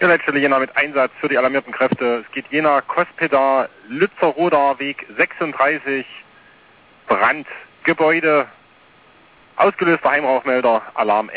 Sicherheitsstelle Jena mit Einsatz für die alarmierten Kräfte. Es geht Jena, Kospeda, Lützer-Roda, Weg 36, Brand, Gebäude, ausgelöster Heimrauchmelder, Alarm.